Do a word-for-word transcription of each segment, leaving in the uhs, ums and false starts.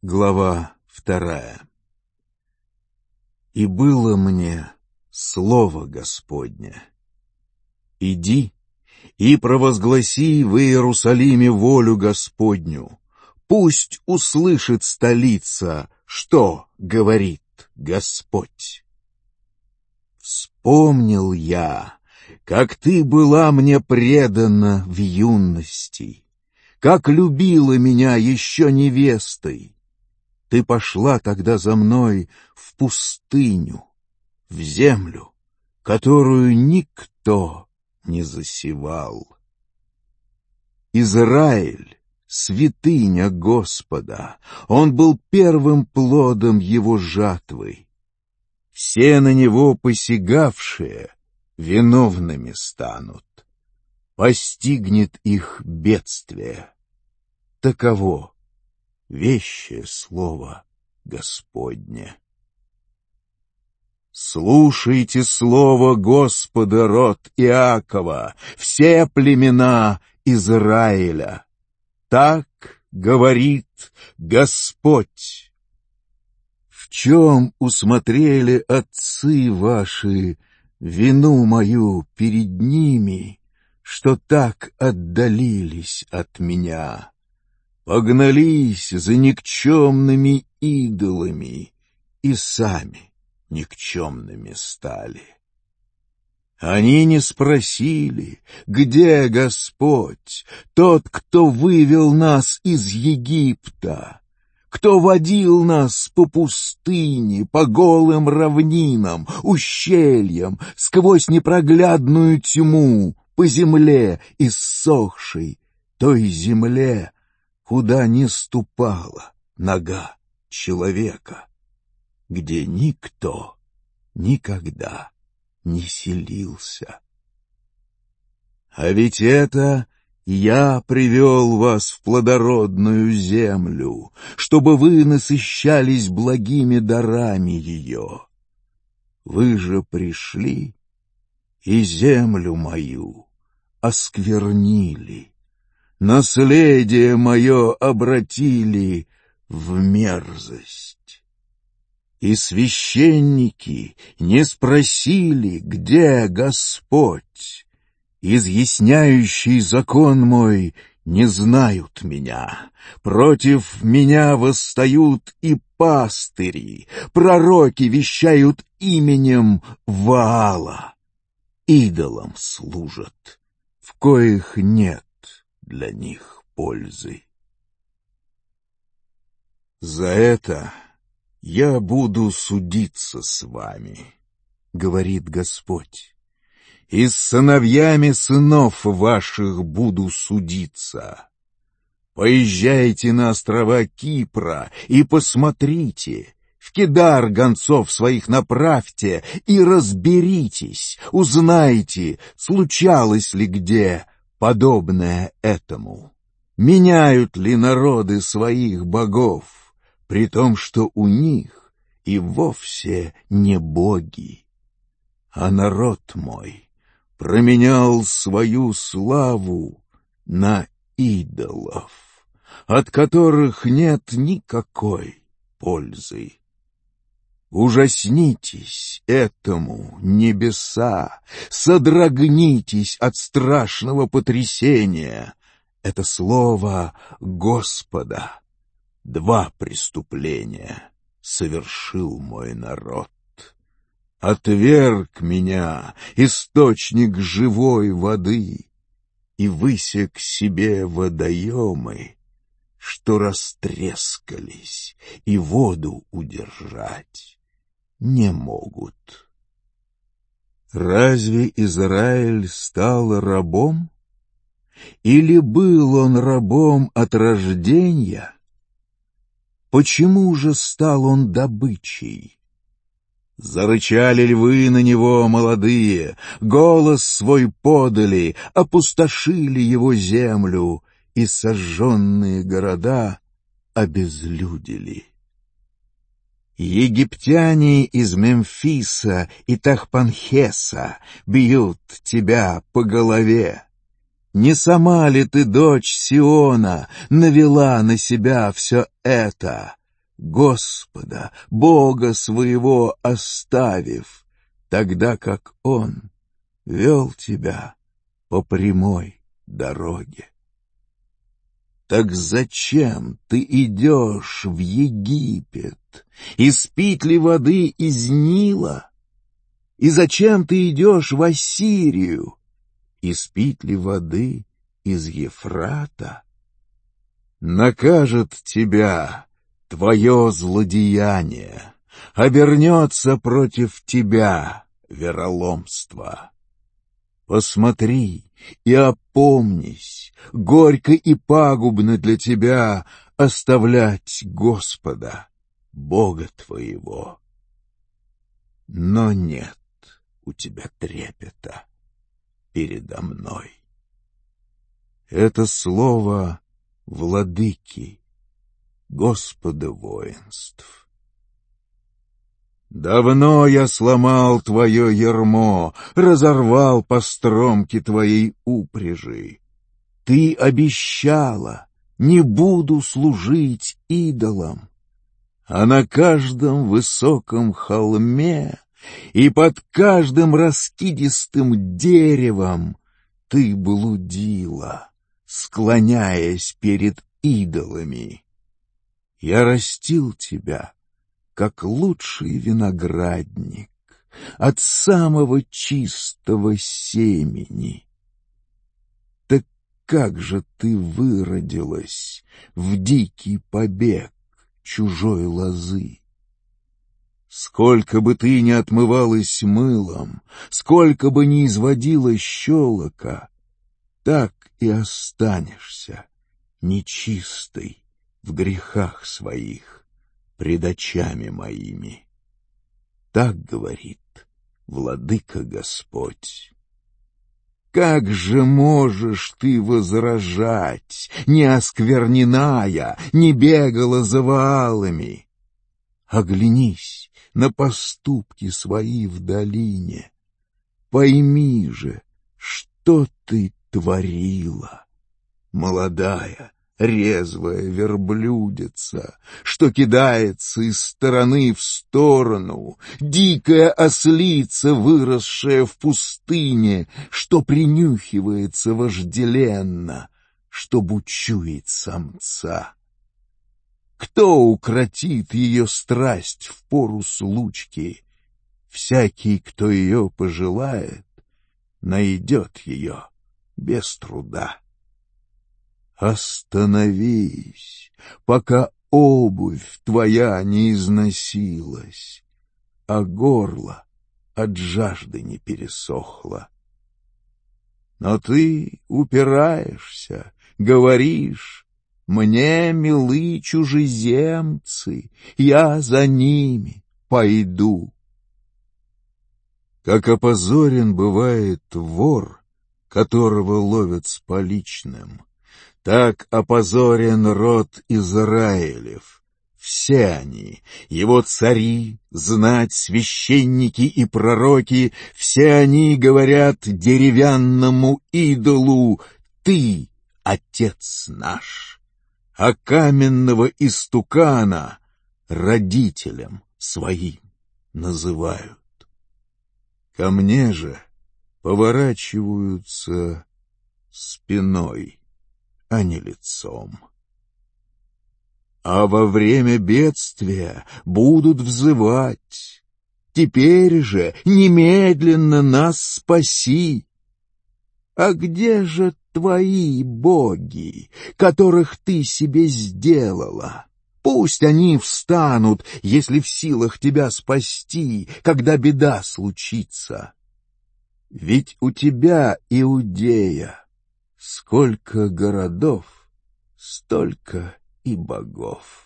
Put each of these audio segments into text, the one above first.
Глава вторая. «И было мне слово Господне: иди и провозгласи в Иерусалиме волю Господню, пусть услышит столица, что говорит Господь. Вспомнил я, как ты была мне предана в юности, как любила меня еще невестой. Ты пошла тогда за мной в пустыню, в землю, которую никто не засевал. Израиль — святыня Господа, он был первым плодом его жатвы. Все на него посягавшие виновными станут, постигнет их бедствие. Таково вещее слово Господне. Слушайте слово Господа, род Иакова, все племена Израиля. Так говорит Господь. В чем усмотрели отцы ваши вину мою перед ними, что так отдалились от меня? Погнались за никчемными идолами и сами никчемными стали. Они не спросили, где Господь, тот, кто вывел нас из Египта, кто водил нас по пустыне, по голым равнинам, ущельям, сквозь непроглядную тьму, по земле иссохшей, той земле, куда не ступала нога человека, где никто никогда не селился. А ведь это я привел вас в плодородную землю, чтобы вы насыщались благими дарами ее. Вы же пришли и землю мою осквернили, наследие мое обратили в мерзость. И священники не спросили, где Господь, изъясняющий закон мой, не знают меня. Против меня восстают и пастыри, пророки вещают именем Ваала, идолам служат, в коих нет для них пользы. За это я буду судиться с вами, говорит Господь, и с сыновьями сынов ваших буду судиться. Поезжайте на острова Кипра и посмотрите, в Кедар гонцов своих направьте и разберитесь, узнайте, случалось ли где подобное этому. Меняют ли народы своих богов, при том, что у них и вовсе не боги? А народ мой променял свою славу на идолов, от которых нет никакой пользы. Ужаснитесь этому, небеса, содрогнитесь от страшного потрясения. Это слово Господа. Два преступления совершил мой народ. Отверг меня источник живой воды и высек себе водоемы, что растрескались и воду удержать не могут. Разве Израиль стал рабом? Или был он рабом от рождения? Почему же стал он добычей? Зарычали львы на него молодые, голос свой подали, опустошили его землю, и сожженные города обезлюдили. Египтяне из Мемфиса и Тахпанхеса бьют тебя по голове. Не сама ли ты, дочь Сиона, навела на себя все это? Господа, Бога своего оставив, тогда как Он вел тебя по прямой дороге. Так зачем ты идешь в Египет, испить ли воды из Нила? И зачем ты идешь в Ассирию, испить ли воды из Ефрата? Накажет тебя твое злодеяние, обернется против тебя вероломство. Посмотри и опомнись, горько и пагубно для тебя оставлять Господа, Бога твоего. Но нет у тебя трепета передо мной. Это слово Владыки, Господа воинств. Давно я сломал твое ярмо, разорвал постромки твоей упряжи. Ты обещала, не буду служить идолам, а на каждом высоком холме и под каждым раскидистым деревом ты блудила, склоняясь перед идолами. Я растил тебя, как лучший виноградник, от самого чистого семени. Так как же ты выродилась в дикий побег чужой лозы? Сколько бы ты ни отмывалась мылом, сколько бы ни изводила щелока, так и останешься нечистой в грехах своих пред очами моими. Так говорит Владыка Господь. Как же можешь ты возражать, не оскверненная, не бегала за Ваалами? Оглянись на поступки свои в долине. Пойми же, что ты творила, молодая, резвая верблюдица, что кидается из стороны в сторону, дикая ослица, выросшая в пустыне, что принюхивается вожделенно, чтоб учуять самца. Кто укротит ее страсть в пору случки? Всякий, кто ее пожелает, найдет ее без труда. Остановись, пока обувь твоя не износилась, а горло от жажды не пересохло. Но ты упираешься, говоришь: мне милы чужеземцы, я за ними пойду. Как опозорен бывает вор, которого ловят с поличным, так опозорен род Израилев. Все они, его цари, знать, священники и пророки, все они говорят деревянному идолу: «Ты, Отец наш», а каменного истукана родителем своим называют. Ко мне же поворачиваются спиной, а не лицом. А во время бедствия будут взывать: теперь же немедленно нас спаси. А где же твои боги, которых ты себе сделала? Пусть они встанут, если в силах тебя спасти, когда беда случится. Ведь у тебя, Иудея, сколько городов, столько и богов.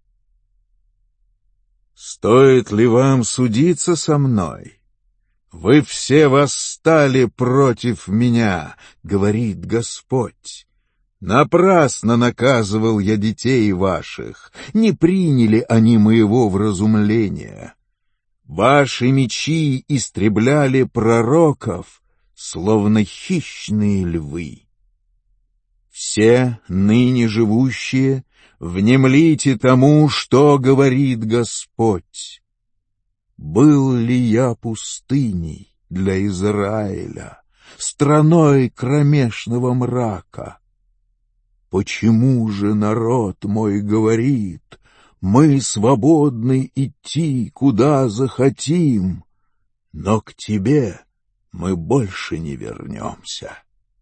Стоит ли вам судиться со мной? Вы все восстали против меня, говорит Господь. Напрасно наказывал я детей ваших, не приняли они моего вразумления. Ваши мечи истребляли пророков, словно хищные львы. Все ныне живущие, внемлите тому, что говорит Господь. Был ли я пустыней для Израиля, страной кромешного мрака? Почему же народ мой говорит: мы свободны идти, куда захотим, но к тебе мы больше не вернемся?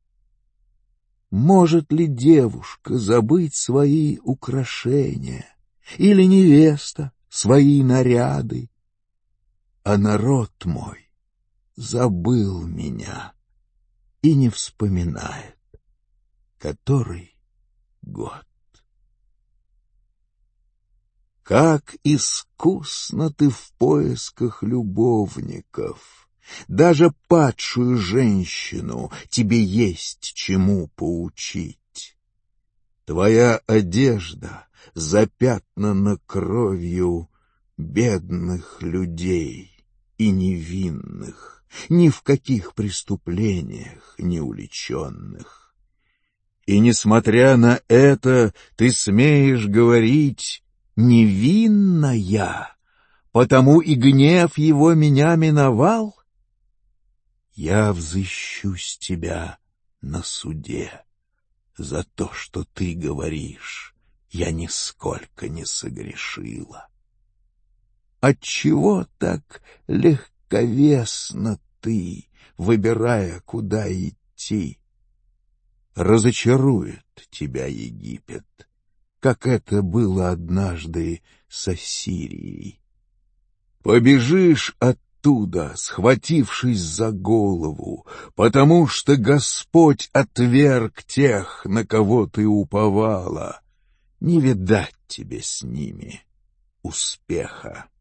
Может ли девушка забыть свои украшения, или невеста свои наряды? А народ мой забыл меня и не вспоминает, который год. Как искусно ты в поисках любовников! Даже падшую женщину тебе есть чему поучить. Твоя одежда запятнана кровью бедных людей и невинных, ни в каких преступлениях не уличенных. И, несмотря на это, ты смеешь говорить: невинная, потому и гнев его меня миновал? Я взыщу с тебя на суде за то, что ты говоришь: я нисколько не согрешила. Отчего так легковесно ты, выбирая, куда идти? Разочарует тебя Египет, как это было однажды с Ассирией. Побежишь оттуда, схватившись за голову, потому что Господь отверг тех, на кого ты уповала. Не видать тебе с ними успеха.